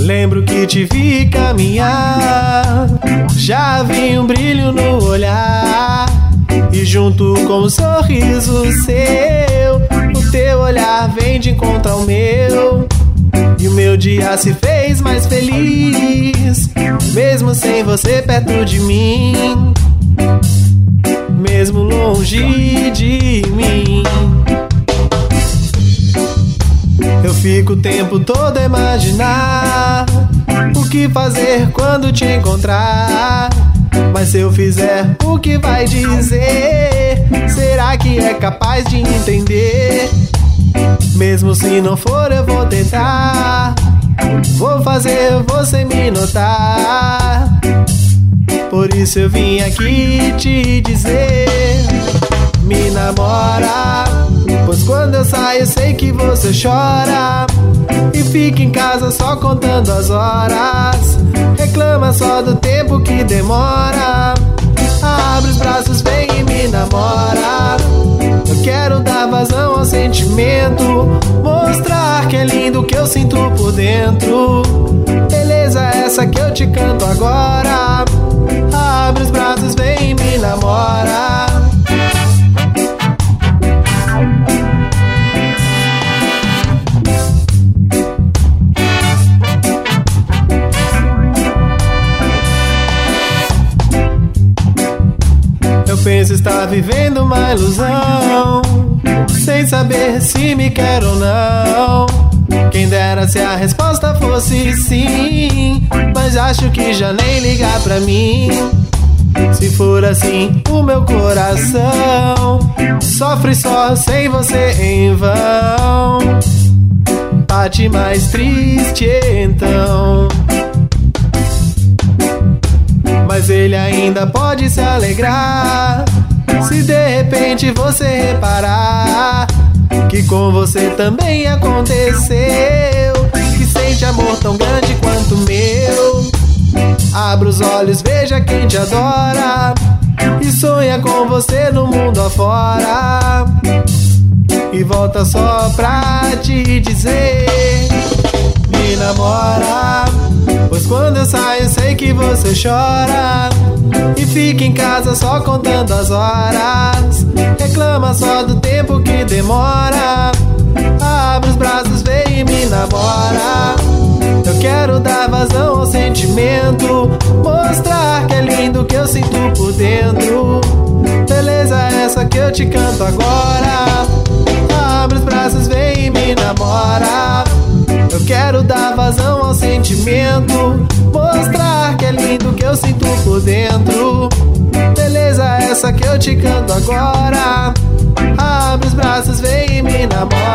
Lembro que te vi caminhar, já vi um brilho no olhar, e junto com o sorriso seu, o teu olhar vem de encontro ao meu, e o meu dia se fez mais feliz, mesmo sem você perto de mim, mesmo longe de mim. Eu fico o tempo todo a imaginar o que fazer quando te encontrar. Mas se eu fizer, o que vai dizer? Será que é capaz de entender? Mesmo se não for, eu vou tentar. Vou fazer você me notar. Por isso eu vim aqui te dizer: me namora, pois quando eu saio sei que você chora e fica em casa só contando as horas, reclama só do tempo que demora. Abre os braços, vem e me namora. Eu quero dar vazão ao sentimento, mostrar que é lindo o que eu sinto por dentro. Beleza essa que eu te canto agora. Abre os braços, vem e me namora. Eu penso estar vivendo uma ilusão, sem saber se me quer ou não. Quem dera se a resposta fosse sim, mas acho que já nem ligar pra mim. Se for assim, o meu coração sofre só sem você em vão. Bate mais triste então, mas ele ainda pode se alegrar se de repente você reparar que com você também aconteceu, que sente amor tão grande quanto o meu. Abra os olhos, veja quem te adora e sonha com você no mundo afora. E volta só pra te dizer: me namora, pois quando eu saio sei que você chora e fica em casa só contando as horas, reclama só do tempo que demora. Abre os braços, vem e me namora. Eu quero dar vazão ao sentimento, mostrar que é lindo o que eu sinto por dentro. Beleza essa que eu te canto agora. Abre os braços, vem e me namora. Eu quero dar vazão ao sentimento, mostrar que é lindo o que eu sinto por dentro. Beleza essa que eu te canto agora. Abre os braços, vem e me namora.